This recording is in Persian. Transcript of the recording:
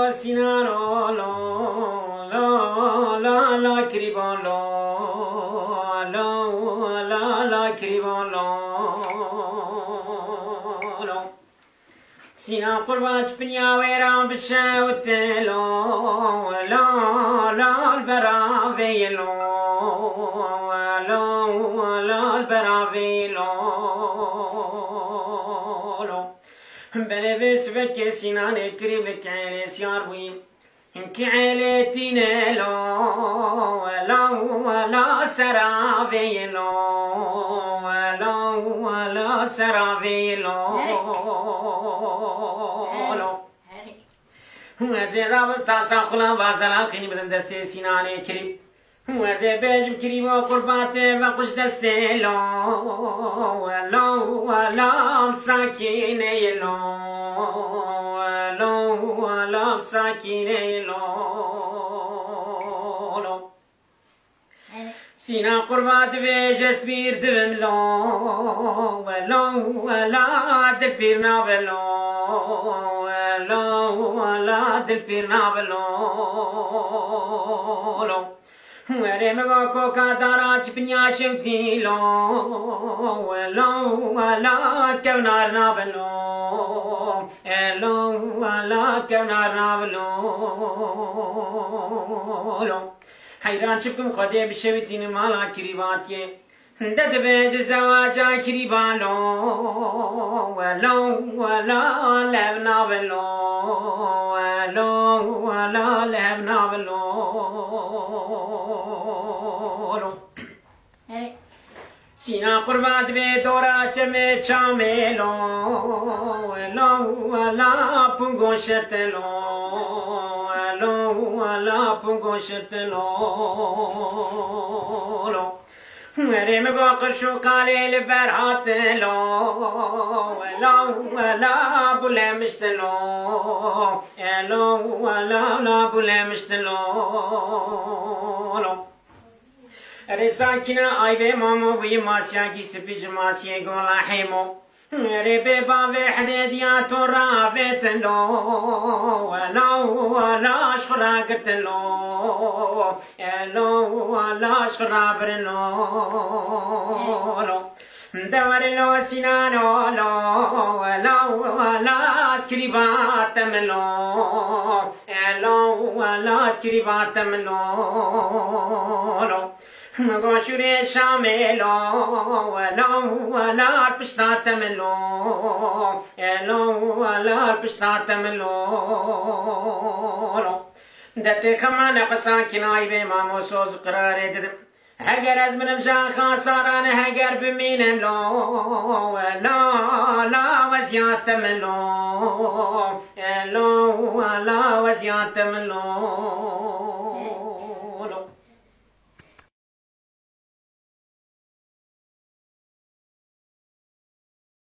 لو سینان لا لا لا لا کریبان لا لا لا لا کریبان لا لا سینا قربان بنیا ویران بشوت لا لا لا البراوی لا لا لا البراوی لا بله بسبك سنان كريبك عيني سيار بويم انك عيلتنا لا ولا ولا سرابي لا ولا ولا سرابي لا وزي رابط تاسا خلا وازلا خيني بدن دستي سنان كريب وزي بيجم كريم وقربات وقش دستي لا ولا ولا مساكين لا ولا ولا مساكين لا سينا قربات بيجس بير دبم لا ولا ولا دبيرنا بلا ولا ولا دبيرنا بلا ورے مگا کو کا دارا چپنیا شوتی لو ولو ولا كونار نابلو لو ولا كونار نابلو حیران شبكم خدي بشوتين مالا كريباتي دد بيج زواجا كريبالو ولو ولا لبنا بلو ولو ولا لبنا بلو سینا قربات به دورا چمه چاملو ولو ولا پونگو شتلو ولو ولا پونگو شتلو وري مگو قرشو قالي لبرات لو ولا ولا بلمشتلو لو ولا لا بلمشتلو ارے ساکنا آئی بے مامو بی ماسیا کی سپیج ماسیا گولا حیمو ارے بے باوے حدیدیاں تو رابط لو ولا ولا شخرا قتلو لو ولا شخرا برنو دور لو سنانو لو ولا ولا اسكريبات ملو لو ولا اسكريبات ملو مغاشوري شاملو ولا ولا بشتات ملو لو ولا بشتات ملو دت خمانه قساكن اي به مامو سوز قرار دد هگر از منم جا خاصاران هگر بمینم لو ولا لا وزيات ملو لو ولا وزيات ملو